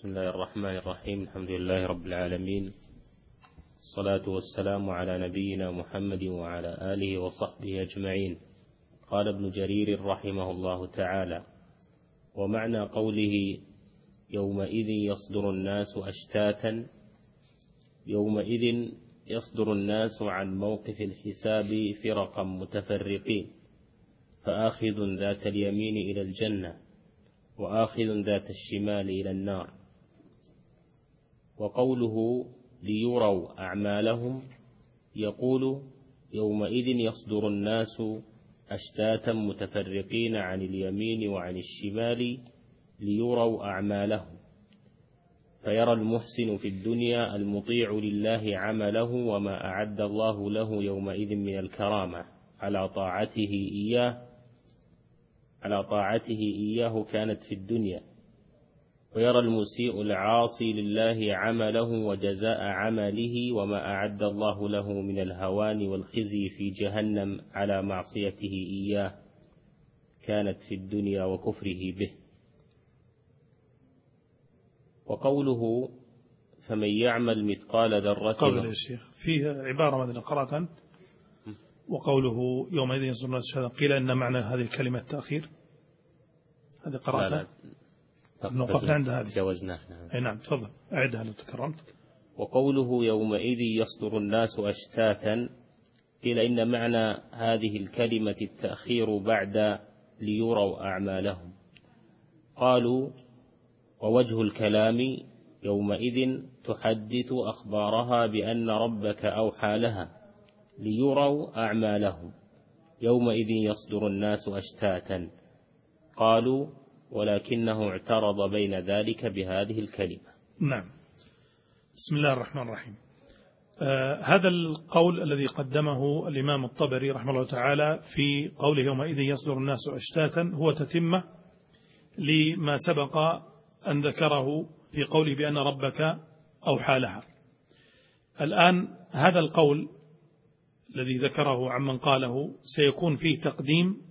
بسم الله الرحمن الرحيم. الحمد لله رب العالمين، الصلاة والسلام على نبينا محمد وعلى آله وصحبه أجمعين. قال ابن جرير رحمه الله تعالى: ومعنى قوله يومئذ يصدر الناس أشتاتا، يومئذ يصدر الناس عن موقف الحساب فرقا متفرقين، فآخذ ذات اليمين إلى الجنة وآخذ ذات الشمال إلى النار. وقوله ليروا أعمالهم، يقول يومئذ يصدر الناس أشتاتا متفرقين عن اليمين وعن الشمال ليروا أعمالهم، فيرى المحسن في الدنيا المطيع لله عمله وما أعد الله له يومئذ من الكرامة على طاعته إياه كانت في الدنيا، ويرى المسيء العاصي لله عمله وجزاء عمله وما أعد الله له من الهوان والخزي في جهنم على معصيته إياه كانت في الدنيا وكفره به. وقوله فمن يعمل مثقال ذرة، قبل يا شيخ فيه عبارة مثل قرأت وقوله يومئذ يصدر الناس قيل إن معنى هذه الكلمة التأخير، هذه قرأتها نوقفنا عند هذه جوزناها. نعم تفضل أعدها لو تكرمت. وقوله يومئذ يصدر الناس أشتاتا، قيل إن معنى هذه الكلمة التأخير بعد ليروا أعمالهم. قالوا ووجه الكلام يومئذ تحدث أخبارها بأن ربك أوحى لها ليروا أعمالهم، يومئذ يصدر الناس أشتاتا. قالوا ولكنه اعترض بين ذلك بهذه الكلمة. نعم. بسم الله الرحمن الرحيم. هذا القول الذي قدمه الإمام الطبري رحمه الله تعالى في قوله يومئذ يصدر الناس أشتاتا هو تتمة لما سبق أن ذكره في قوله بأن ربك أوحى لها. الآن هذا القول الذي ذكره عمن قاله سيكون فيه تقديم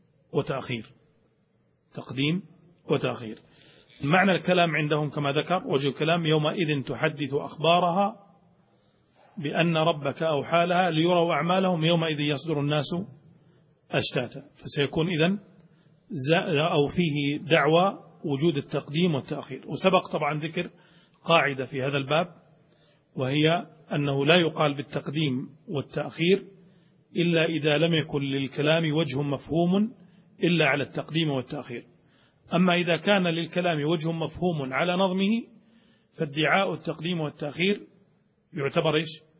وتأخير. معنى الكلام عندهم كما ذكر وجه الكلام يومئذ تحدث أخبارها بأن ربك أوحى لها ليروا أعمالهم يومئذ يصدر الناس أشتاتا، فسيكون إذن أو فيه دعوى وجود التقديم والتأخير. وسبق طبعا ذكر قاعدة في هذا الباب، وهي أنه لا يقال بالتقديم والتأخير إلا إذا لم يكن للكلام وجه مفهوم إلا على التقديم والتأخير. أما إذا كان للكلام وجه مفهوم على نظمه فادعاء التقديم والتأخير يعتبر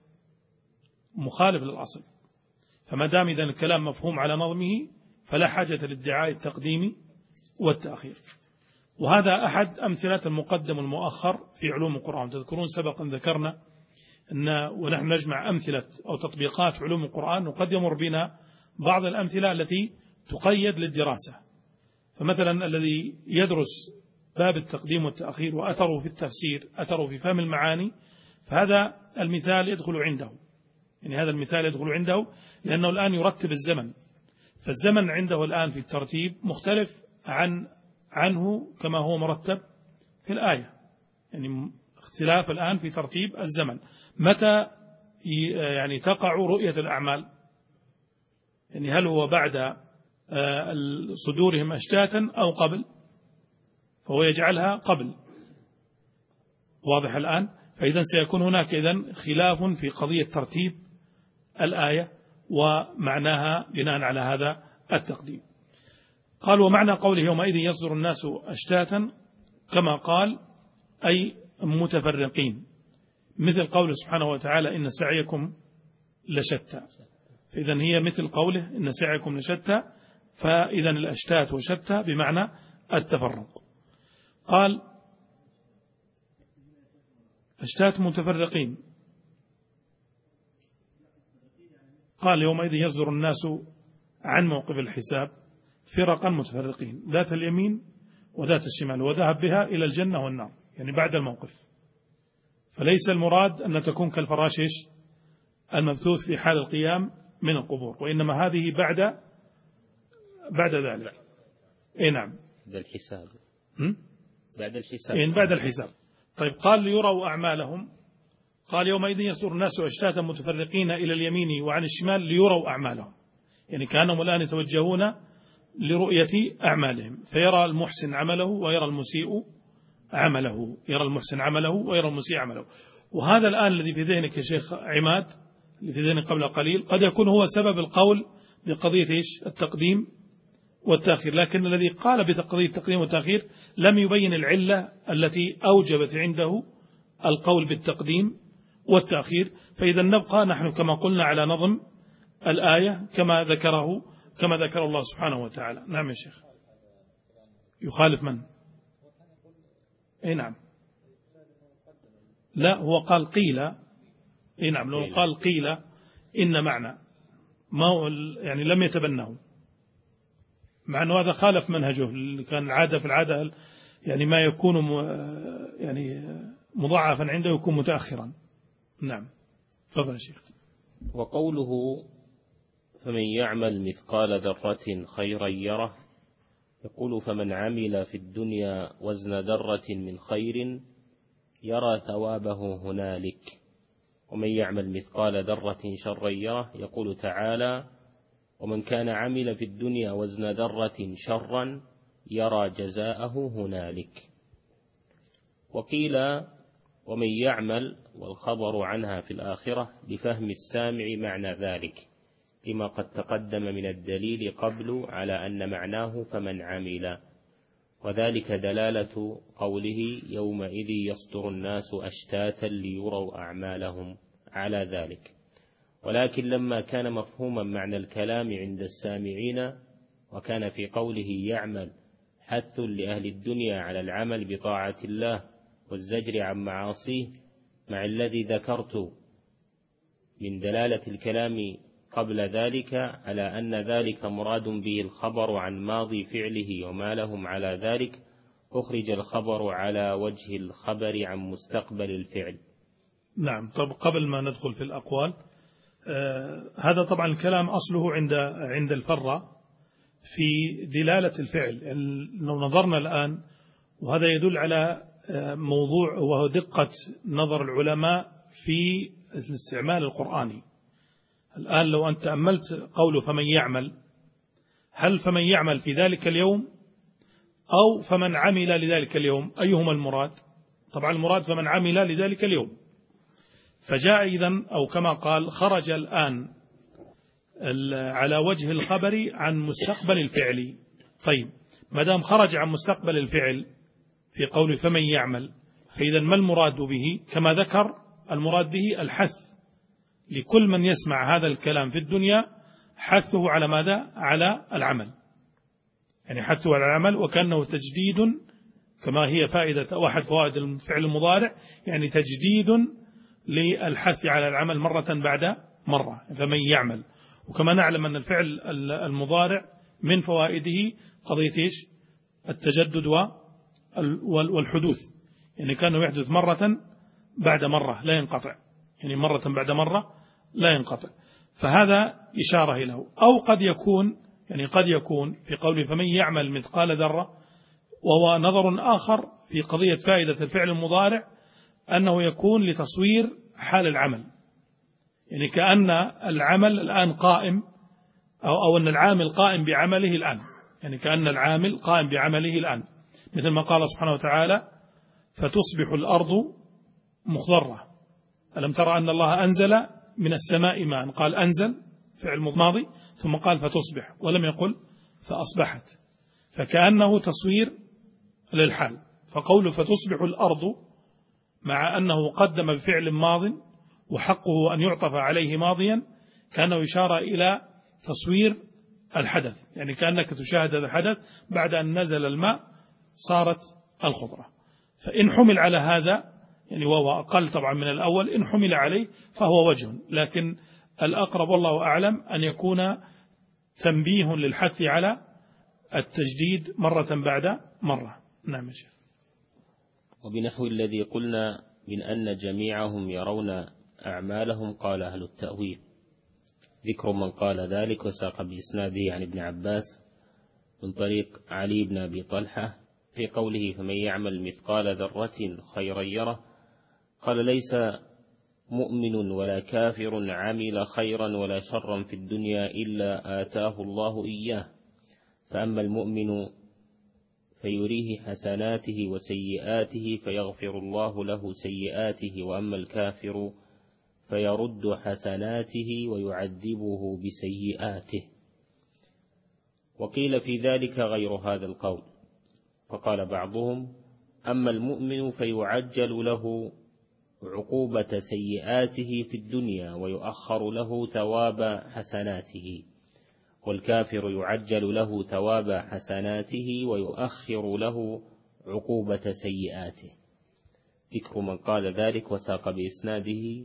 مخالف للأصل. فما دام إذا الكلام مفهوم على نظمه فلا حاجة لادعاء التقديم والتأخير. وهذا أحد أمثلة المقدم والمؤخر في علوم القرآن. تذكرون سبقا ذكرنا ونحن نجمع أمثلة أو تطبيقات علوم القرآن، وقد يمر بنا بعض الأمثلة التي تقيد للدراسة. فمثلا الذي يدرس باب التقديم والتأخير وأثره في التفسير، أثره في فهم المعاني، فهذا المثال يدخل عنده، يعني هذا المثال يدخل عنده لأنه الآن يرتب الزمن، فالزمن عنده الآن في الترتيب مختلف عنه كما هو مرتب في الآية، يعني اختلاف الآن في ترتيب الزمن. متى يعني تقع رؤية الأعمال؟ يعني هل هو بعد صدورهم أشتاتا أو قبل؟ فهو يجعلها قبل، واضح الآن. فإذا سيكون هناك خلاف في قضية ترتيب الآية ومعناها بناء على هذا التقديم. قال ومعنى قوله يومئذ يصدر الناس أشتاتا كما قال أي متفرقين، مثل قوله سبحانه وتعالى إن سعيكم لشتى، فإذا هي مثل قوله إن سعيكم لشتى، فإذا الأشتات وشتى بمعنى التفرق. قال أشتات متفرقين، قال يومئذ يصدر الناس عن موقف الحساب فرقا متفرقين ذات اليمين وذات الشمال وذهب بها إلى الجنة والنار، يعني بعد الموقف. فليس المراد أن تكون كالفراش المبثوث في حال القيام من القبور، وإنما هذه بعد ذلك. نعم بالحساب. بعد الحساب طيب قال ليروا أعمالهم، قال يومئذ يصدر الناس أشتاتا متفرقين إلى اليمين وعن الشمال ليروا أعمالهم، يعني كأنهم الآن يتوجهون لرؤية أعمالهم، فيرى المحسن عمله ويرى المسيء عمله، يرى المحسن عمله ويرى المسيء عمله. وهذا الآن الذي في ذهنك يا شيخ عماد، اللي في ذهنك قبل قليل، قد يكون هو سبب القول بقضية التقديم والتأخير، لكن الذي قال بقضية التقديم والتأخير لم يبين العلة التي أوجبت عنده القول بالتقديم والتأخير. فإذا نبقى نحن كما قلنا على نظم الآية كما ذكر الله سبحانه وتعالى. نعم يا شيخ. يخالف من؟ اي نعم. لا هو قال قيل. اي نعم، لو قال قيل إن معنى ما هو يعني لم يتبنه، مع أنه هذا خالف منهجه اللي كان العادة في العادة يعني ما يكون يعني مضاعفا عنده يكون متأخرا. نعم تفضل يا شيخ. وقوله فمن يعمل مثقال ذرة خيرا يره، يقول فمن عمل في الدنيا وزن ذرة من خير يرى ثوابه هنالك، ومن يعمل مثقال ذرة شرا يره، يقول تعالى ومن كان عمل في الدنيا وزن ذرة شرا يرى جزاءه هنالك. وقيل ومن يعمل والخبر عنها في الآخرة لفهم السامع معنى ذلك، لما قد تقدم من الدليل قبل على أن معناه فمن عمل، وذلك دلالة قوله يومئذ يصدر الناس أشتاتا ليروا أعمالهم على ذلك. ولكن لما كان مفهوما معنى الكلام عند السامعين، وكان في قوله يعمل حث لأهل الدنيا على العمل بطاعة الله والزجر عن معاصيه، مع الذي ذكرت من دلالة الكلام قبل ذلك على أن ذلك مراد به الخبر عن ماضي فعله وما لهم على ذلك، أخرج الخبر على وجه الخبر عن مستقبل الفعل. نعم. طب قبل ما ندخل في الأقوال، هذا طبعا الكلام أصله عند الفرة في دلالة الفعل. لو نظرنا الآن، وهذا يدل على موضوع وهو دقة نظر العلماء في الاستعمال القرآني. الآن لو أنت تأملت قوله فمن يعمل، هل فمن يعمل في ذلك اليوم أو فمن عمل لذلك اليوم؟ أيهما المراد؟ طبعا المراد فمن عمل لذلك اليوم. فجاء إذن أو كما قال خرج الآن على وجه الخبر عن مستقبل الفعل. طيب ما دام خرج عن مستقبل الفعل في قول فمن يعمل، فإذا ما المراد به؟ كما ذكر المراد به الحث لكل من يسمع هذا الكلام في الدنيا، حثه على ماذا؟ على العمل، يعني حثه على العمل، وكأنه تجديد كما هي فائدة واحد فوائد الفعل المضارع، يعني تجديد للحث على العمل مرة بعد مرة. فمن يعمل، وكما نعلم أن الفعل المضارع من فوائده قضية التجدد والحدوث، يعني كانه يحدث مرة بعد مرة لا ينقطع، يعني مرة بعد مرة لا ينقطع. فهذا إشارة له. أو قد يكون، يعني قد يكون في قوله فمن يعمل مثقال ذرة، وهو نظر آخر في قضية فائدة الفعل المضارع، أنه يكون لتصوير حال العمل، يعني كأن العمل الآن قائم، أو أن العامل قائم بعمله الآن، يعني كأن العامل قائم بعمله الآن، مثل ما قال سبحانه وتعالى فتصبح الأرض مخضرة. ألم ترى أن الله أنزل من السماء ماء؟ قال أنزل فعل ماضي، ثم قال فتصبح، ولم يقل فأصبحت، فكأنه تصوير للحال. فقوله فتصبح الأرض مع أنه قدم بفعل ماض وحقه أن يعطف عليه ماضيا، كأنه إشارة إلى تصوير الحدث، يعني كأنك تشاهد هذا الحدث بعد أن نزل الماء صارت الخضرة. فإن حمل على هذا، يعني وهو أقل طبعا من الأول، إن حمل عليه فهو وجه، لكن الأقرب والله أعلم أن يكون تنبيه للحث على التجديد مرة بعد مرة. نعم يا شيخ. وبنحو الذي قلنا من أن جميعهم يرون أعمالهم، قال أهل التأويل. ذكر من قال ذلك وساق بإسناده عن ابن عباس من طريق علي بن أبي طلحة في قوله فمن يعمل مثقال ذرة خيرا يره، قال ليس مؤمن ولا كافر عمل خيرا ولا شرا في الدنيا إلا آتاه الله إياه، فأما المؤمن فيريه حسناته وسيئاته فيغفر الله له سيئاته، وأما الكافر فيرد حسناته ويعذبه بسيئاته. وقيل في ذلك غير هذا القول، فقال بعضهم أما المؤمن فيعجل له عقوبة سيئاته في الدنيا ويؤخر له ثواب حسناته، والكافر يعجل له ثواب حسناته ويؤخر له عقوبة سيئاته. ذكر من قال ذلك، وساق بإسناده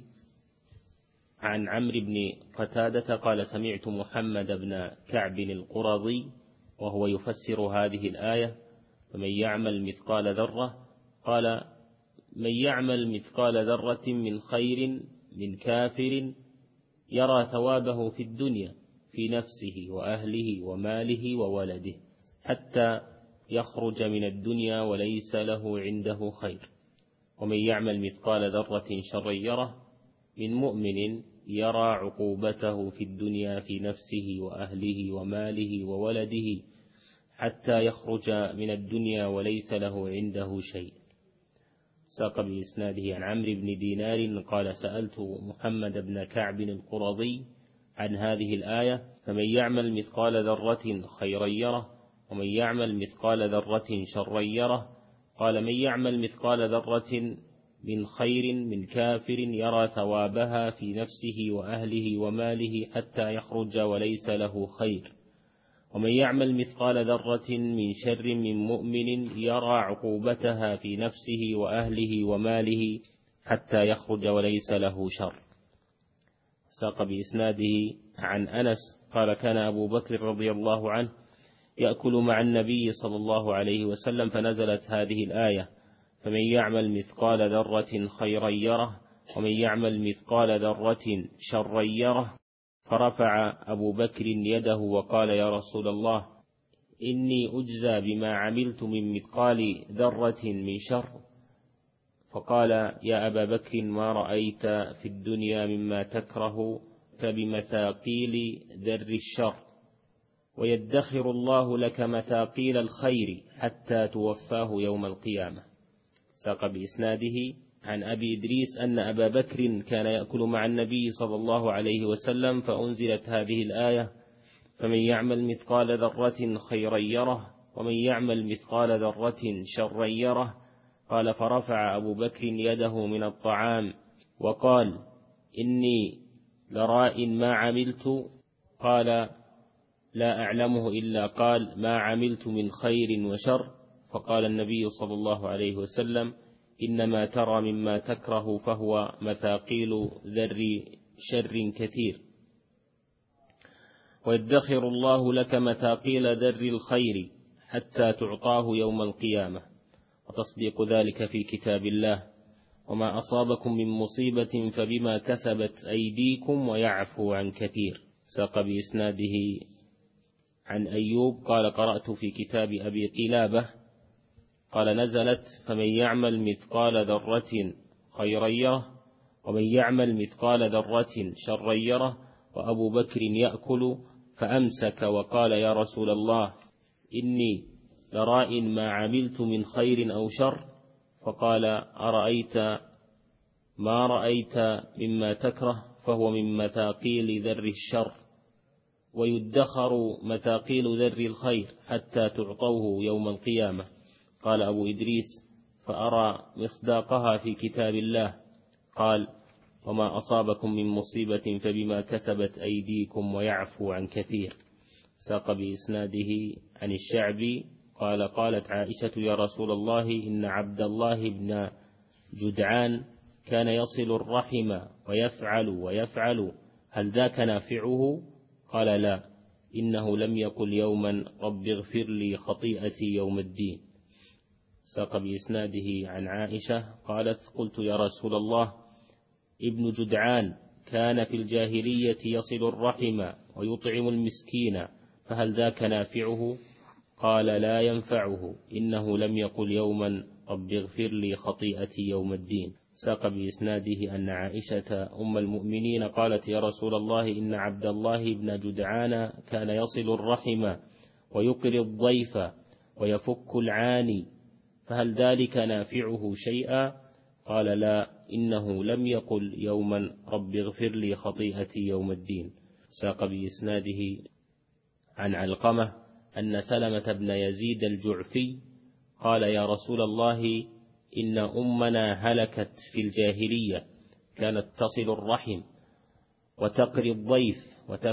عن عمرو بن قتادة قال سمعت محمد بن كعب القرظي وهو يفسر هذه الآية فمن يعمل مثقال ذرة، قال من يعمل مثقال ذرة من خير من كافر يرى ثوابه في الدنيا في نفسه وأهله وماله وولده حتى يخرج من الدنيا وليس له عنده خير، ومن يعمل مثقال ذرة شرا يره من مؤمن يرى عقوبته في الدنيا في نفسه وأهله وماله وولده حتى يخرج من الدنيا وليس له عنده شيء. ساق بإسناده عن عمرو بن دينار قال سألت محمد بن كعب القرظي عن هذه الآية فمن يعمل مثقال ذرة خيرا يره ومن يعمل مثقال ذرة شرا يره، قال من يعمل مثقال ذرة من خير من كافر يرى ثوابها في نفسه وأهله وماله حتى يخرج وليس له خير، ومن يعمل مثقال ذرة من شر من مؤمن يرى عقوبتها في نفسه وأهله وماله حتى يخرج وليس له شر. ساق بإسناده عن أنس قال كان أبو بكر رضي الله عنه يأكل مع النبي صلى الله عليه وسلم فنزلت هذه الآية فمن يعمل مثقال ذرة خيرا يره ومن يعمل مثقال ذرة شرا يره، فرفع أبو بكر يده وقال يا رسول الله إني أجزى بما عملت من مثقال ذرة من شر، فقال يا أبا بكر ما رأيت في الدنيا مما تكره فبمثاقيل ذر الشر، ويدخر الله لك مثاقيل الخير حتى توفاه يوم القيامة. ساق بإسناده عن أبي إدريس أن أبا بكر كان يأكل مع النبي صلى الله عليه وسلم فأنزلت هذه الآية فمن يعمل مثقال ذرة خيرا يره ومن يعمل مثقال ذرة شرا يره، قال فرفع أبو بكر يده من الطعام وقال إني لراء ما عملت، قال لا أعلمه إلا قال ما عملت من خير وشر، فقال النبي صلى الله عليه وسلم إنما ترى مما تكره فهو مثاقيل ذر شر كثير، ويدخر الله لك مثاقيل ذر الخير حتى تعطاه يوم القيامة، وتصديق ذلك في كتاب الله، وما أصابكم من مصيبة فبما كسبت أيديكم ويعفو عن كثير. ساق بإسناده عن أيوب قال قرأت في كتاب أبي قلابة قال نزلت فمن يعمل مثقال ذرة خيرا يره ومن يعمل مثقال ذرة شرا يره، وأبو بكر يأكل فأمسك وقال يا رسول الله إني لراء ما عملت من خير أو شر، فقال أرأيت ما رأيت مما تكره فهو من مثاقيل ذر الشر، ويدخر مثاقيل ذر الخير حتى تعطوه يوم القيامة. قال أبو إدريس فأرى مصداقها في كتاب الله، قال وما أصابكم من مصيبة فبما كسبت أيديكم ويعفو عن كثير. ساق بإسناده عن الشعبي قال قالت عائشة يا رسول الله إن عبد الله بن جدعان كان يصل الرحم ويفعل هل ذاك نافعه؟ قال لا، إنه لم يقل يوما رب اغفر لي خطيئتي يوم الدين. ساق بإسناده عن عائشة قالت قلت يا رسول الله ابن جدعان كان في الجاهلية يصل الرحم ويطعم المسكين فهل ذاك نافعه؟ قال لا ينفعه، إنه لم يقل يوما رب اغفر لي خطيئتي يوم الدين. ساق بإسناده أن عائشة أم المؤمنين قالت يا رسول الله إن عبد الله بن جدعان كان يصل الرحم ويقري الضيف ويفك العاني، فهل ذلك نافعه شيئا؟ قال لا، إنه لم يقل يوما رب اغفر لي خطيئتي يوم الدين. ساق بإسناده عن علقمة أن سلمة بن يزيد الجعفي قال يا رسول الله إن أمنا هلكت في الجاهلية، كانت تصل الرحم وتقري الضيف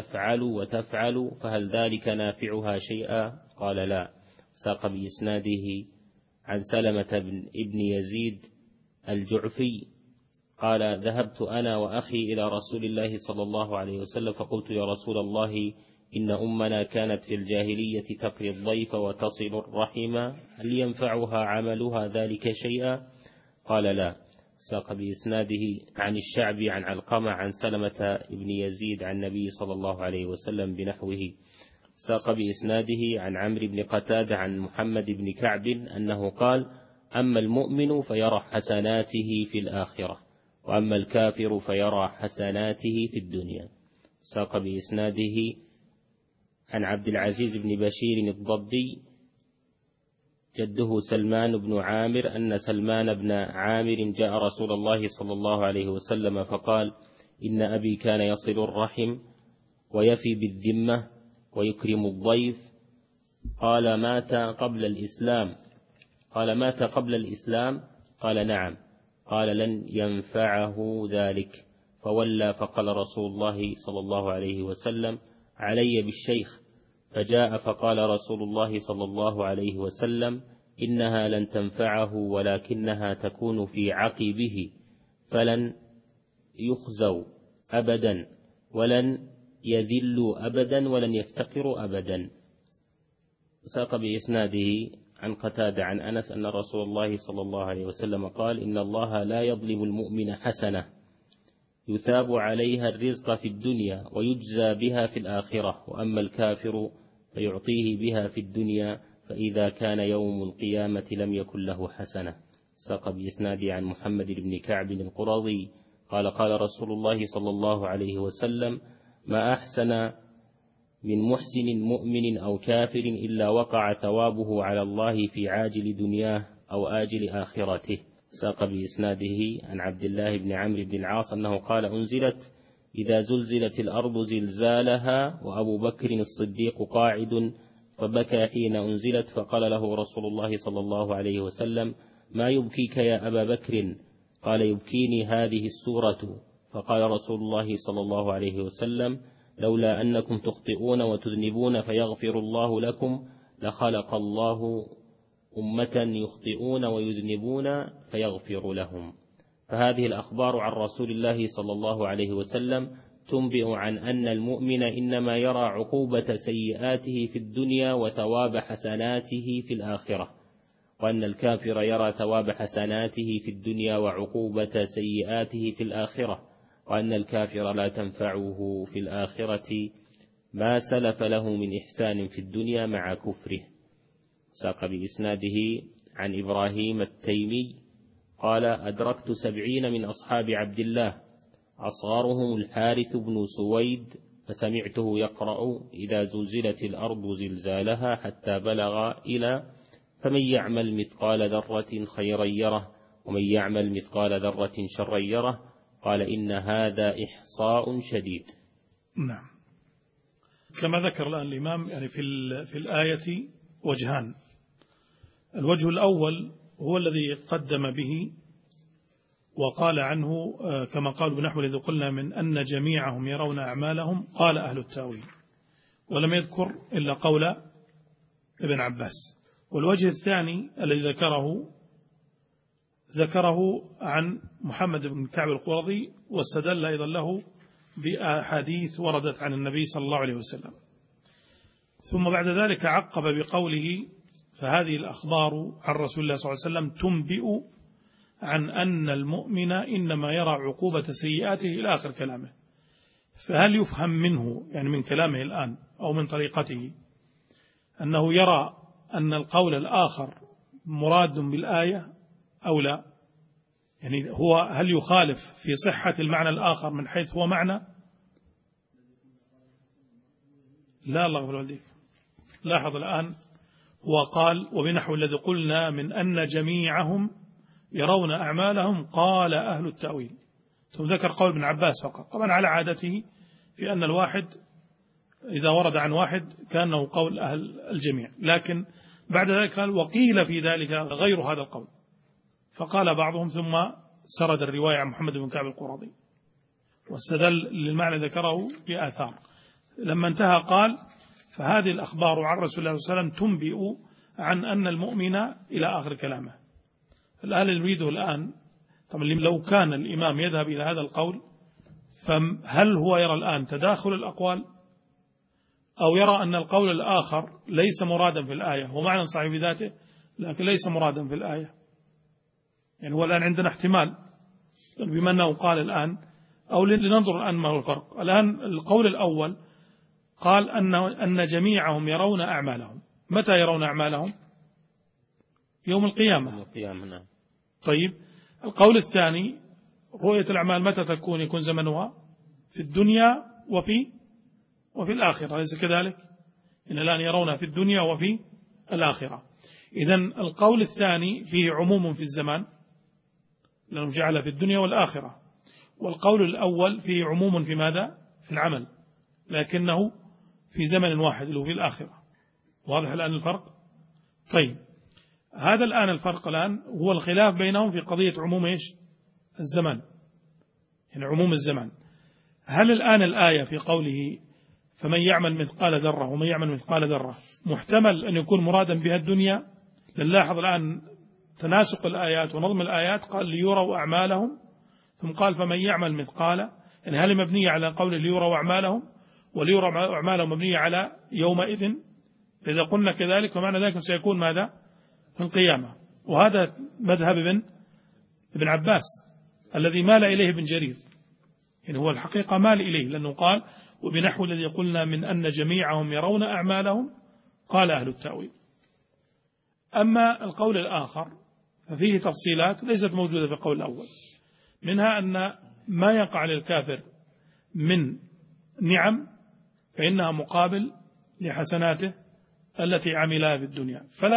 وتفعل فهل ذلك نافعها شيئا؟ قال لا. ساق بإسناده عن سلمة بن يزيد الجعفي قال ذهبت أنا وأخي إلى رسول الله صلى الله عليه وسلم فقلت يا رسول الله إن أمنا كانت في الجاهلية تقري الضيف وتصل الرحم، هل ينفعها عملها ذلك شيئا؟ قال لا. ساق بإسناده عن الشعبي عن علقمة عن سلمة بن يزيد عن النبي صلى الله عليه وسلم بنحوه. ساق بإسناده عن عمرو بن قتادة عن محمد بن كعب أنه قال أما المؤمن فيرى حسناته في الآخرة، وأما الكافر فيرى حسناته في الدنيا. ساق بإسناده عن عبد العزيز بن بشير الضبي جده سلمان بن عامر أن سلمان بن عامر جاء رسول الله صلى الله عليه وسلم فقال إن أبي كان يصل الرحم ويفي بالذمة ويكرم الضيف. قال مات قبل الإسلام؟ قال مات قبل الإسلام؟ قال نعم. قال لن ينفعه ذلك، فولى فقال رسول الله صلى الله عليه وسلم علي بالشيخ، فجاء فقال رسول الله صلى الله عليه وسلم إنها لن تنفعه ولكنها تكون في عقبه، فلن يخزوا أبدا ولن يذلوا أبدا ولن يفتقروا أبدا. ساق بإسناده عن قتادة عن أنس أن رسول الله صلى الله عليه وسلم قال إن الله لا يظلم المؤمن حسنة يثاب عليها الرزق في الدنيا ويجزى بها في الآخرة، وأما الكافر فيعطيه بها في الدنيا فإذا كان يوم القيامة لم يكن له حسنة. ساق بإسناده عن محمد بن كعب القرظي قال قال رسول الله صلى الله عليه وسلم ما أحسن من محسن مؤمن أو كافر إلا وقع ثوابه على الله في عاجل دنياه أو آجل آخرته. ساق بإسناده عن عبد الله بن عمرو بن العاص أنه قال أنزلت إذا زلزلت الأرض زلزالها وأبو بكر الصديق قاعد فبكى حين أنزلت، فقال له رسول الله صلى الله عليه وسلم ما يبكيك يا أبا بكر؟ قال يبكيني هذه السورة. فقال رسول الله صلى الله عليه وسلم لولا أنكم تخطئون وتذنبون فيغفر الله لكم لخلق الله أمة يخطئون ويذنبون فيغفر لهم. فهذه الأخبار عن رسول الله صلى الله عليه وسلم تنبئ عن أن المؤمن إنما يرى عقوبة سيئاته في الدنيا وثواب حسناته في الآخرة، وأن الكافر يرى ثواب حسناته في الدنيا وعقوبة سيئاته في الآخرة، وأن الكافر لا تنفعه في الآخرة ما سلف له من إحسان في الدنيا مع كفره. ساق بإسناده عن إبراهيم التيمي قال أدركت 70 من أصحاب عبد الله أصغرهم الحارث بن سويد فسمعته يقرأ إذا زلزلت الأرض زلزالها حتى بلغ إلى فمن يعمل مثقال ذرة خيرا يره ومن يعمل مثقال ذرة شرا يره. قال إن هذا إحصاء شديد. نعم. كما ذكر الآن الإمام يعني في الآية وجهان. الوجه الأول هو الذي قدم به وقال عنه كما قالوا بنحو الذي قلنا من أن جميعهم يرون أعمالهم، قال أهل التاويل، ولم يذكر إلا قول ابن عباس. والوجه الثاني الذي ذكره عن محمد بن كعب القرظي، واستدل أيضا له بأحاديث وردت عن النبي صلى الله عليه وسلم. ثم بعد ذلك عقب بقوله فهذه الأخبار عن رسول الله صلى الله عليه وسلم تنبئ عن أن المؤمن إنما يرى عقوبة سيئاته إلى آخر كلامه. فهل يفهم منه يعني من كلامه الآن أو من طريقته أنه يرى أن القول الآخر مراد بالآية أو لا؟ يعني هو هل يخالف في صحة المعنى الآخر من حيث هو معنى؟ لا، الله يغفر والديك. لاحظ الآن، هو قال وبنحو الذي قلنا من أن جميعهم يرون أعمالهم قال أهل التأويل، ثم ذكر قول ابن عباس فقط، طبعا على عادته في أن الواحد إذا ورد عن واحد كأنه قول أهل الجميع، لكن بعد ذلك قال وقيل في ذلك غير هذا القول، فقال بعضهم ثم سرد الرواية عن محمد بن كعب القرظي واستدل للمعنى ذكره بآثار. لما انتهى قال فهذه الأخبار عن رسول الله صلى الله عليه وسلم تنبئ عن أن المؤمن إلى آخر كلامه. الآن يريده الآن طبعا لو كان الإمام يذهب إلى هذا القول، فهل هو يرى الآن تداخل الأقوال، أو يرى أن القول الآخر ليس مرادا في الآية، هو معنى صحيح بذاته لكن ليس مرادا في الآية؟ يعني هو الآن عندنا احتمال بما أنه قال الآن، أو لننظر الآن ما هو الفرق. الآن القول الأول قال أن جميعهم يرون أعمالهم. متى يرون أعمالهم؟ يوم القيامة. نعم. طيب القول الثاني رؤية الأعمال متى تكون؟ يكون زمنها في الدنيا وفي الآخرة، أليس كذلك؟ إن الآن يرونها في الدنيا وفي الآخرة. إذن القول الثاني فيه عموم في الزمان لأنه جعل في الدنيا والآخرة، والقول الأول فيه عموم في ماذا؟ في العمل، لكنه في زمن واحد اللي هو في الآخرة. واضح الآن الفرق؟ طيب هذا الآن الفرق الآن هو الخلاف بينهم في قضية عموم إيش؟ الزمان، يعني عموم الزمان. هل الآن الآية في قوله فمن يعمل مثقال ذرة ومن يعمل مثقال ذرة محتمل أن يكون مرادا بها الدنيا؟ نلاحظ الآن تناسق الآيات ونظم الآيات، قال ليروا أعمالهم ثم قال فمن يعمل مثقال، يعني هل مبنية على قول ليروا أعمالهم، وليروا أعمالهم مبنية على يومئذ؟ إذا قلنا كذلك فمعنى ذلك سيكون ماذا؟ في القيامة. وهذا مذهب ابن عباس الذي مال إليه ابن جرير، يعني هو الحقيقة مال إليه، لأنه قال وبنحو الذي قلنا من أن جميعهم يرون أعمالهم قال أهل التأويل. أما القول الآخر ففيه تفصيلات ليست موجودة في القول الأول، منها أن ما يقع للكافر من نعم فإنها مقابل لحسناته التي عملها في الدنيا، فلا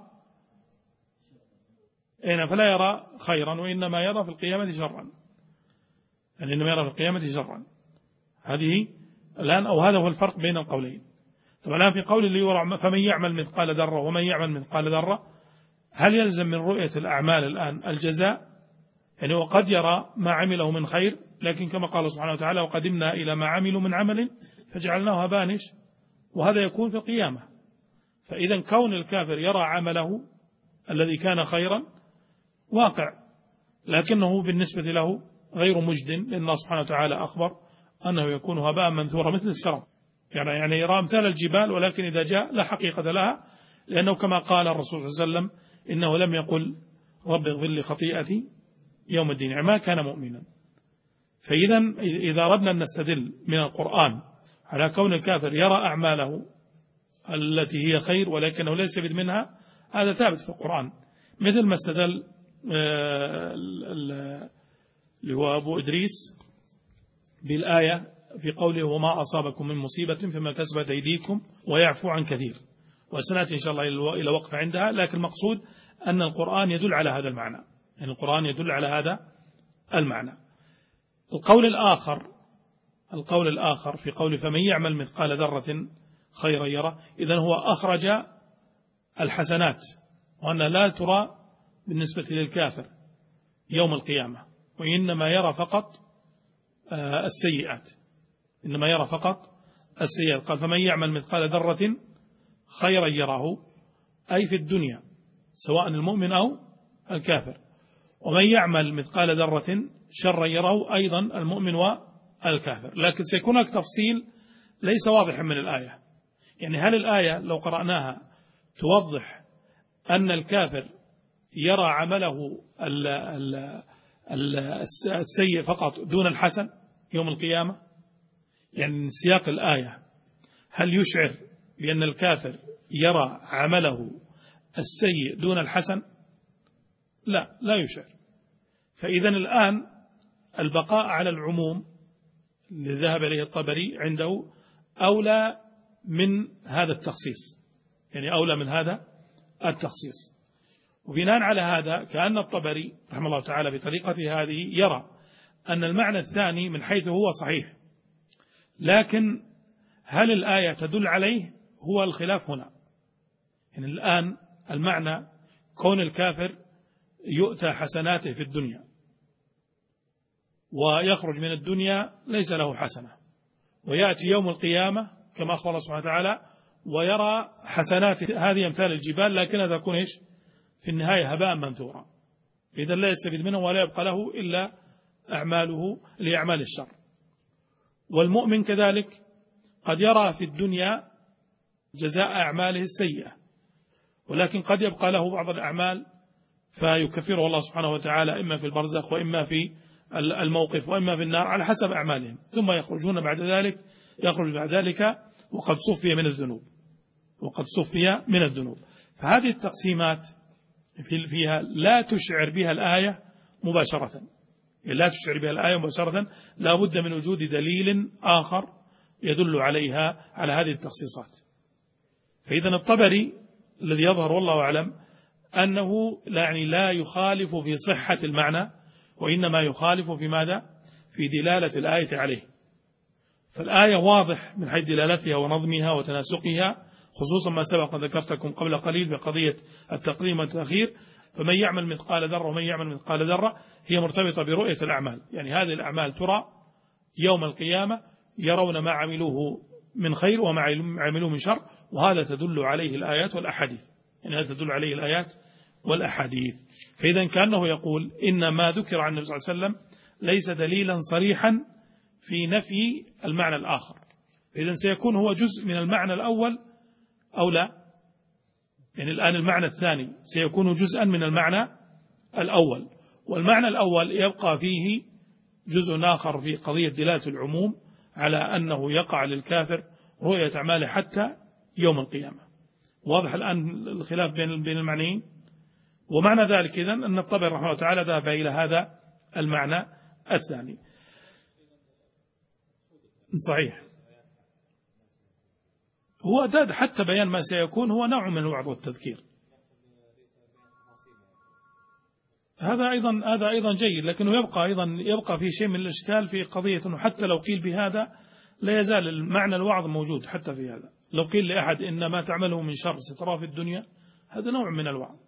يرى خيرا وإنما يرى في القيامة شرا، يعني إنما يرى في القيامة شرا. هذه الآن أو هذا هو الفرق بين القولين. طبعا الآن في قول اللي يرى فمن يعمل مثقال ذرة ومن يعمل مثقال ذرة، هل يلزم من رؤية الأعمال الآن الجزاء؟ يعني وقد يرى ما عمله من خير، لكن كما قال سبحانه وتعالى وقدمنا إلى ما عملوا من عمل فجعلناه هباء، وهذا يكون في القيامة. فإذا كون الكافر يرى عمله الذي كان خيرا واقع، لكنه بالنسبة له غير مجد، لأن الله سبحانه وتعالى أخبر أنه يكون هباء منثورا مثل السراب، يعني يرى أمثال الجبال ولكن إذا جاء لا حقيقة لها، لأنه كما قال الرسول صلى الله عليه وسلم إنه لم يقل رب اغفر لي خطيئتي يوم الدين، يعني ما كان مؤمنا. إذا أردنا أن نستدل من القرآن على كون الكافر يرى أعماله التي هي خير ولكنه لا يستفيد منها، هذا ثابت في القرآن، مثل ما استدل اللي هو أبو إدريس بالآية في قوله وما أصابكم من مصيبة فما كسبت أيديكم ويعفو عن كثير، وسنأتي إن شاء الله إلى وقف عندها. لكن المقصود أن القرآن يدل على هذا المعنى، يعني القرآن يدل على هذا المعنى. القول الآخر في قول فمن يعمل مثقال ذرة خيرا يرى، إذن هو أخرج الحسنات وأن لا ترى بالنسبة للكافر يوم القيامة، وإنما يرى فقط السيئات، إنما يرى فقط السيئات. قال فمن يعمل مثقال ذرة خيرا يراه، أي في الدنيا سواء المؤمن أو الكافر، ومن يعمل مثقال ذرة شرا يراه أيضا المؤمن والكافر. لكن سيكون هناك تفصيل ليس واضحا من الآية، يعني هل الآية لو قرأناها توضح أن الكافر يرى عمله السيء فقط دون الحسن يوم القيامة؟ يعني سياق الآية هل يشعر بأن الكافر يرى عمله السيء دون الحسن؟ لا يشعر. فإذا الآن البقاء على العموم اللي ذهب إليه الطبري عنده أولى من هذا التخصيص، يعني أولى من هذا التخصيص. وبناء على هذا كأن الطبري رحمه الله تعالى بطريقته هذه يرى أن المعنى الثاني من حيث هو صحيح، لكن هل الآية تدل عليه؟ هو الخلاف هنا. يعني الآن المعنى كون الكافر يؤتى حسناته في الدنيا ويخرج من الدنيا ليس له حسنة، ويأتي يوم القيامة كما أخبر الله سبحانه وتعالى ويرى حسنات هذه أمثال الجبال لكنها تكون إيش؟ في النهاية هباء منثورا، إذا لا يستفيد منه ولا يبقى له إلا أعماله لأعمال الشر. والمؤمن كذلك قد يرى في الدنيا جزاء أعماله السيئة، ولكن قد يبقى له بعض الأعمال فيكفره الله سبحانه وتعالى إما في البرزخ وإما في الموقف وإما في النار على حسب أعمالهم، ثم يخرج بعد ذلك وقد صفي من الذنوب. فهذه التقسيمات فيها لا تشعر بها الآية مباشرة، لا بد من وجود دليل آخر يدل عليها على هذه التخصيصات. فإذا الطبري الذي يظهر والله أعلم أنه لا يخالف في صحة المعنى، وإنما يخالف في ماذا؟ في دلالة الآية عليه. فالآية واضح من حيث دلالتها ونظمها وتناسقها، خصوصا ما سبق ذكرتكم قبل قليل بقضية التقديم والتأخير. فمن يعمل مثقال ذرة ومن يعمل مثقال ذرة هي مرتبطة برؤية الأعمال، يعني هذه الأعمال ترى يوم القيامة، يرون ما عملوه من خير وما عملوه من شر، وهذا تدل عليه الآيات والأحاديث. فإذا كأنه يقول إن ما ذكر عن النبي صلى الله عليه وسلم ليس دليلا صريحا في نفي المعنى الآخر، إذن سيكون هو جزء من المعنى الأول أو لا؟ يعني الآن المعنى الثاني سيكون جزءا من المعنى الأول، والمعنى الأول يبقى فيه جزء آخر في قضية دلالة العموم على أنه يقع للكافر رؤية أعماله حتى يوم القيامة. واضح الآن الخلاف بين المعنيين؟ ومعنى ذلك إذن أن الطبري رحمه الله تعالى ذهب إلى هذا المعنى الثاني. صحيح، هو أداد حتى بيان ما سيكون هو نوع من الوعظ والتذكير. هذا أيضا جيد، لكنه يبقى في شيء من الإشكال في قضية أنه حتى لو قيل بهذا لا يزال المعنى الوعظ موجود حتى في هذا. لو قيل لأحد إن ما تعمله من شر ستراه في الدنيا، هذا نوع من الوعظ،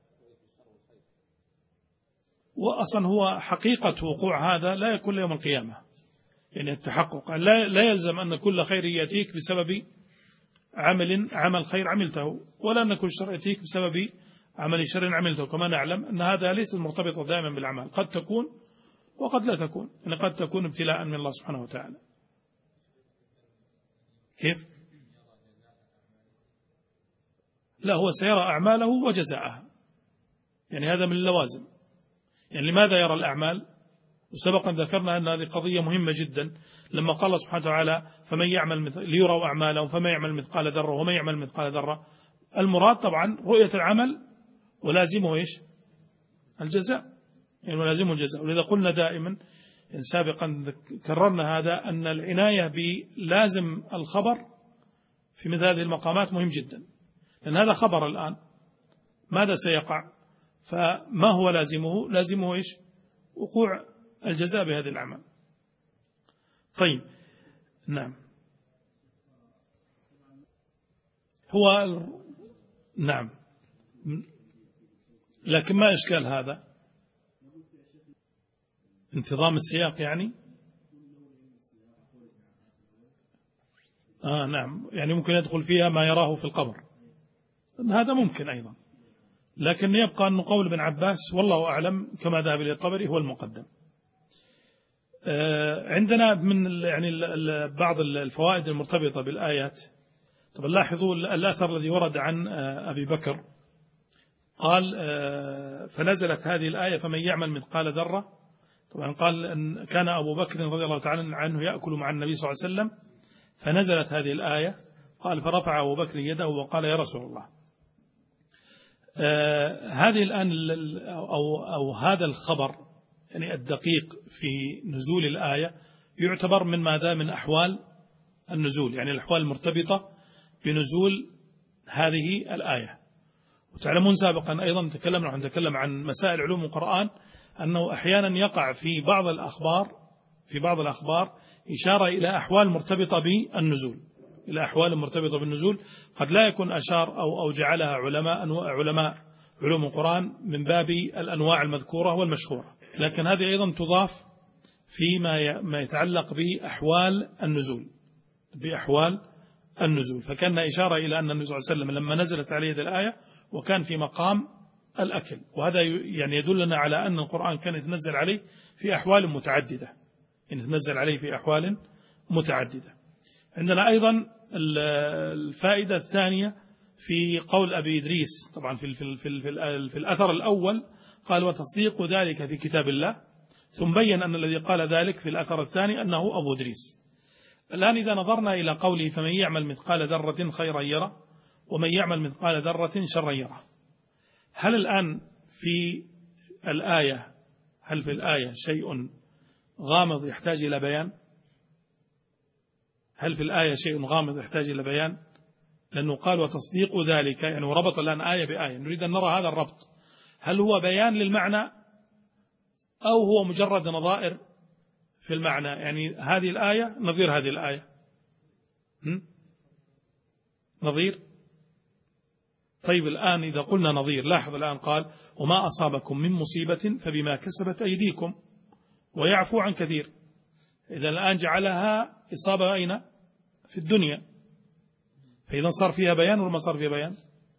وأصلا هو حقيقة وقوع هذا لا يكون يوم القيامة، يعني التحقق لا يلزم أن كل خير يأتيك بسبب عمل خير عملته، ولا أن كل شر يأتيك بسبب عمل شر عملته، كما نعلم أن هذا ليس مرتبطا دائما بالأعمال، قد تكون وقد لا تكون، يعني قد تكون ابتلاء من الله سبحانه وتعالى. كيف؟ لا، هو سيرى أعماله وجزاءها، يعني هذا من اللوازم. يعني لماذا يرى الأعمال؟ وسبقا ذكرنا أن هذه قضية مهمة جدا، لما قال سبحانه وتعالى فمن يعمل ليروا أعمالهم فمن يعمل مثقال ذرة ومن يعمل مثقال ذرة، المراد طبعا رؤية العمل ولازمه إيش؟ الجزاء، يعني ولازمه الجزاء. ولذا قلنا دائما سابقا كررنا هذا أن العناية بلازم الخبر في مثل هذه المقامات مهم جدا، لأن هذا خبر الآن ماذا سيقع، فما هو لازمه إيش؟ وقوع الجزاء بهذه الأعمال. طيب، نعم، نعم، لكن ما إشكال هذا؟ انتظام السياق يعني؟ نعم، يعني ممكن يدخل فيها ما يراه في القبر، هذا ممكن أيضا، لكن يبقى أن قول ابن عباس والله أعلم كما ذهب إلى الطبري هو المقدم. عندنا من بعض الفوائد المرتبطة بالآيات. طبعا لاحظوا الأثر الذي ورد عن أبي بكر، قال فنزلت هذه الآية فمن يعمل مثقال ذرة. طبعا قال أن كان أبو بكر رضي الله تعالى عنه يأكل مع النبي صلى الله عليه وسلم، فنزلت هذه الآية، قال فرفع أبو بكر يده وقال يا رسول الله. هذه الآن أو هذا الخبر يعني الدقيق في نزول الآية يعتبر من ماذا؟ من أحوال النزول، يعني الأحوال المرتبطة بنزول هذه الآية. وتعلمون سابقا أيضا نتكلم عن مسائل علوم القرآن أنه أحيانا يقع في بعض الأخبار إشارة إلى أحوال مرتبطة بالنزول، إلى أحوال مرتبطة بالنزول قد لا يكون أشار أو جعلها علماء علوم القرآن من باب الأنواع المذكورة والمشهورة، لكن هذه أيضا تضاف فيما يتعلق بأحوال النزول. فكان إشارة إلى أن النبي صلى الله عليه وسلم لما نزلت عليه هذه الآية وكان في مقام الأكل، وهذا يعني يدلنا على أن القرآن كان يتنزل عليه في أحوال متعددة. عندنا أيضا الفائدة الثانية في قول أبي إدريس، طبعا في الأثر الأول قال وتصديق ذلك في كتاب الله، ثم بين أن الذي قال ذلك في الأثر الثاني أنه أبو إدريس. الآن إذا نظرنا إلى قوله فمن يعمل مثقال ذرة خيرا يره ومن يعمل مثقال ذرة شرا يره، هل الآن في الآية شيء غامض يحتاج إلى بيان؟ لأنه قال وتصديق ذلك، يعني وربط الآن آية بآية، نريد أن نرى هذا الربط، هل هو بيان للمعنى أو هو مجرد نظائر في المعنى؟ يعني هذه الآية نظير هذه الآية، نظير. طيب الآن إذا قلنا نظير، لاحظ الآن قال وما أصابكم من مصيبة فبما كسبت أيديكم ويعفو عن كثير. إذا الآن جعلها إصابة أين؟ في الدنيا، فإذا صار فيها بيان ولا ما صار فيها بيان؟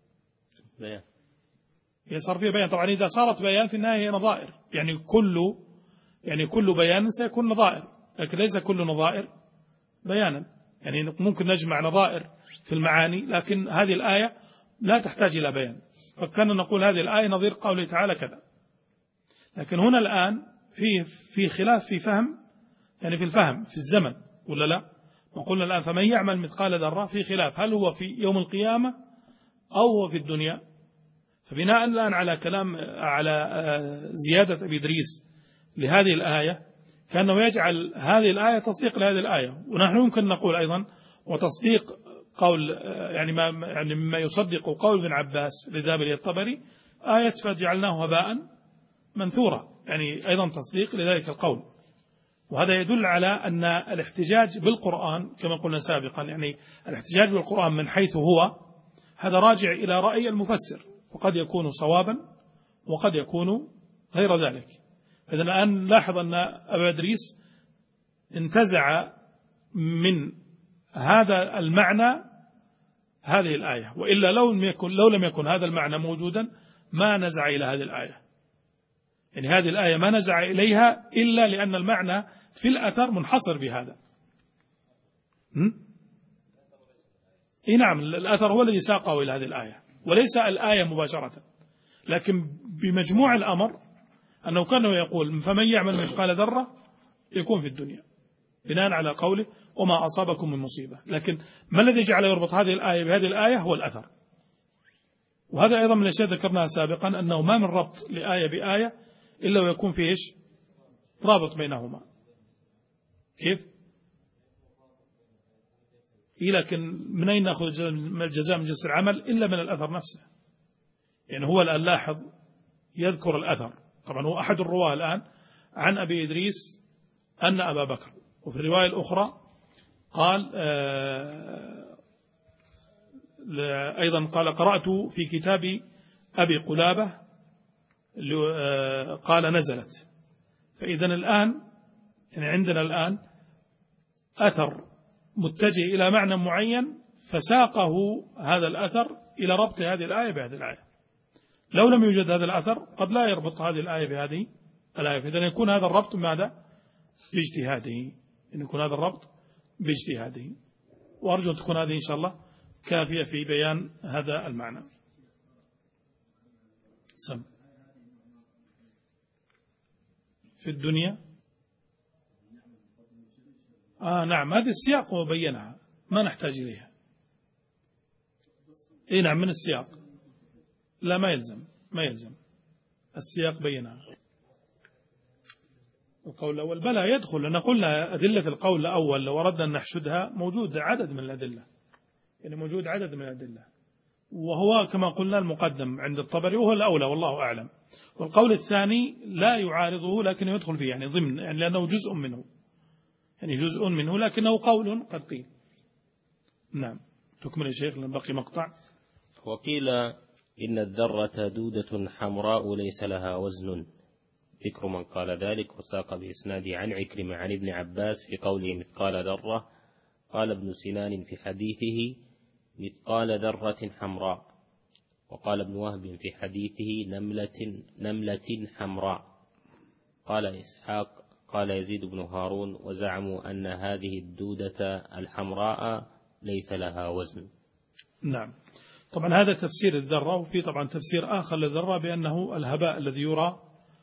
صار فيها بيان. طبعا إذا صارت بيان في النهاية هي نظائر، يعني كل بيان سيكون نظائر، لكن ليس كل نظائر بيانا. يعني ممكن نجمع نظائر في المعاني، لكن هذه الآية لا تحتاج إلى بيان، فكنا نقول هذه الآية نظير قوله تعالى كذا. لكن هنا الآن في خلاف في فهم، يعني في الفهم في الزمن ولا لا؟ وقلنا الآن فمن يعمل مثقال ذرة، في خلاف هل هو في يوم القيامة أو هو في الدنيا. فبناء الآن على زيادة أبي إدريس لهذه الآية كأنه يجعل هذه الآية تصديق لهذه الآية. ونحن يمكن نقول أيضا وتصديق قول يعني مما يصدق قول ابن عباس لذهب إلى الطبري آية فجعلناه هباء منثورا، يعني أيضا تصديق لذلك القول. وهذا يدل على أن الاحتجاج بالقرآن كما قلنا سابقا، يعني الاحتجاج بالقرآن من حيث هو هذا راجع إلى رأي المفسر، وقد يكون صوابا وقد يكون غير ذلك. إذن الآن لاحظ أن أبا إدريس انتزع من هذا المعنى هذه الآية، وإلا لو لم يكن هذا المعنى موجودا ما نزع إلى هذه الآية. يعني هذه الآية ما نزع إليها إلا لأن المعنى في الأثر منحصر بهذا. نعم، الأثر هو الذي ساقه إلى هذه الآية وليس الآية مباشرة، لكن بمجموع الأمر أنه كان يقول فمن يعمل مثقال ذرة يكون في الدنيا بناء على قوله وما أصابكم من مصيبة. لكن ما الذي جعل يربط هذه الآية بهذه الآية هو الأثر. وهذا أيضا من الأشياء ذكرناها سابقا، أنه ما من ربط لآية بآية إلا ويكون فيه إيش؟ رابط بينهما. كيف؟ لكن من أين نأخذ الجزاء من جنس العمل إلا من الأثر نفسه. يعني هو الآن لاحظ يذكر الأثر، طبعا هو أحد الرواه الآن عن أبي إدريس أن أبا بكر، وفي الرواية الأخرى قال أيضا قال قرأت في كتاب أبي قلابة قال نزلت. فإذا الآن يعني عندنا الآن أثر متجه إلى معنى معين فساقه هذا الأثر إلى ربط هذه الآية بهذه الآية. لو لم يوجد هذا الأثر قد لا يربط هذه الآية بهذه الآية، فإذا يكون هذا الربط ماذا؟ باجتهاده، إن يكون هذا الربط باجتهاده. وأرجو أن تكون هذه إن شاء الله كافية في بيان هذا المعنى. سم في الدنيا نعم، هذه السياق وبينها ما نحتاج إليها. نعم من السياق، لا ما يلزم السياق بينها. القول الأول بلى يدخل، لأن قلنا أدلة القول الأول لو أردنا أن نحشدها موجود عدد من الأدلة، يعني موجود عدد من الأدلة، وهو كما قلنا المقدم عند الطبري وهو الأولى والله أعلم. والقول الثاني لا يعارضه لكن يدخل فيه، يعني ضمن، يعني لأنه جزء منه، يعني جزء منه لكنه قول قد قيل. نعم تكمل يا شيخ لأن بقي مقطع. وقيل إن الذرة دودة حمراء ليس لها وزن، ذكر من قال ذلك، وساق بإسناده عن عكرمة عن ابن عباس في قوله مثقال ذرة. قال ابن سنان في حديثه مثقال ذرة حمراء، وقال ابن وهب في حديثه نملة حمراء. قال إسحاق قال يزيد بن هارون وزعموا أن هذه الدودة الحمراء ليس لها وزن. نعم طبعا هذا تفسير الذرة، وفي طبعا تفسير آخر للذرة بأنه الهباء الذي يرى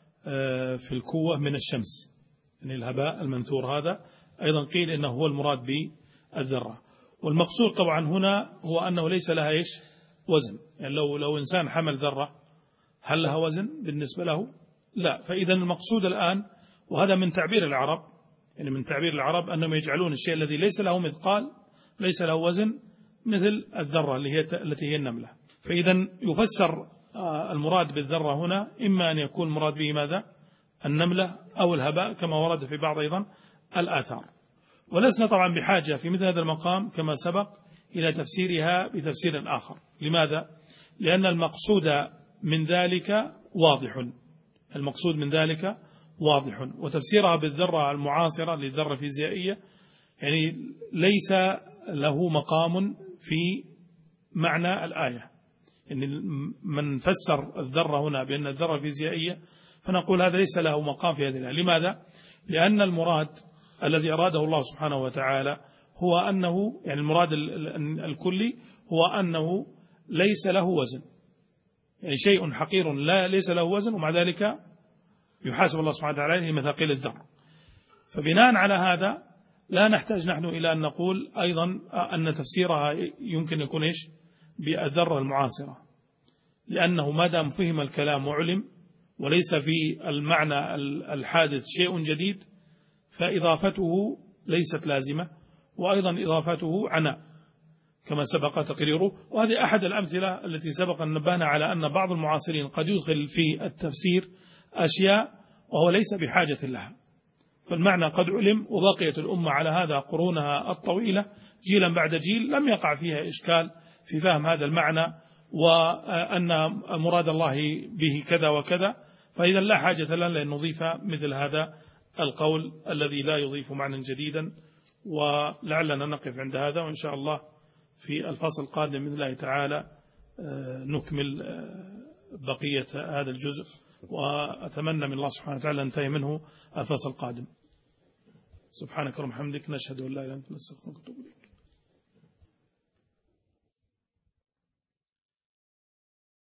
في الكوة من الشمس، يعني الهباء المنثور هذا أيضا قيل إنه هو المراد بالذرة. والمقصود طبعا هنا هو أنه ليس لها وزن، يعني لو إنسان حمل ذرة هل لها وزن بالنسبة له؟ لا. فإذا المقصود الآن، وهذا من تعبير العرب، يعني من تعبير العرب أنهم يجعلون الشيء الذي ليس له مثقال ليس له وزن مثل الذرة التي هي النملة. فإذا يفسر المراد بالذرة هنا إما أن يكون المراد به ماذا؟ النملة أو الهباء كما ورد في بعض أيضا الآثار. ولسنا طبعا بحاجة في مثل هذا المقام كما سبق إلى تفسيرها بتفسير آخر. لماذا؟ لأن المقصود من ذلك واضح، المقصود من ذلك واضح، وتفسيرها بالذرة المعاصرة للذرة الفيزيائية يعني ليس له مقام في معنى الآية. يعني من فسر الذرة هنا بأن الذرة الفيزيائية فنقول هذا ليس له مقام في هذه الآية. لماذا؟ لأن المراد الذي أراده الله سبحانه وتعالى هو أنه، يعني المراد الكلي هو أنه ليس له وزن، يعني شيء حقير ليس له وزن ومع ذلك يحاسب الله سبحانه وتعالى عليه مثاقيل الذر. فبناء على هذا لا نحتاج نحن إلى أن نقول أيضا أن تفسيرها يمكن يكون بالذرة المعاصرة، لأنه ما دام فهم الكلام وعلم وليس في المعنى الحادث شيء جديد فإضافته ليست لازمة، وأيضا إضافته عناء كما سبق تقريره. وهذه أحد الأمثلة التي سبق أن نبهنا على أن بعض المعاصرين قد يدخل في التفسير أشياء وهو ليس بحاجة لها، فالمعنى قد علم وبقيت الأمة على هذا قرونها الطويلة جيلا بعد جيل لم يقع فيها إشكال في فهم هذا المعنى، وأن مراد الله به كذا وكذا. فإذا لا حاجة لنا لأن نضيف مثل هذا القول الذي لا يضيف معنى جديدا. ولعلنا نقف عند هذا، وإن شاء الله في الفصل القادم من الله تعالى نكمل بقية هذا الجزء، وأتمنى من الله سبحانه وتعالى أن ننتهي منه الفصل القادم. سبحانك اللهم وبحمدك، نشهد أن لا إله إلا أنت، نستغفرك ونتوب إليك.